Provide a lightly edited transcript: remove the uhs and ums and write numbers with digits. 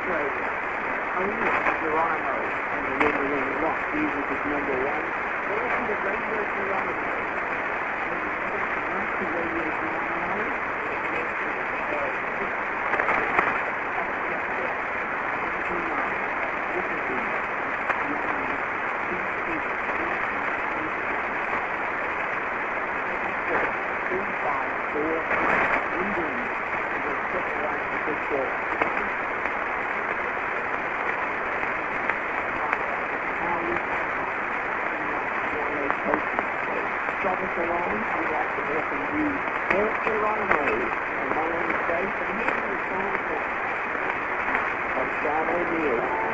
Australia. Geronimo and the winner in the lock. Jesus is number one. We'll listen to Radio Geronimo. To Radio Geronimo. Travis along, I'd like to welcome you, Eric Geronimo, and my name is Dave, and here's the song of John O'Neill.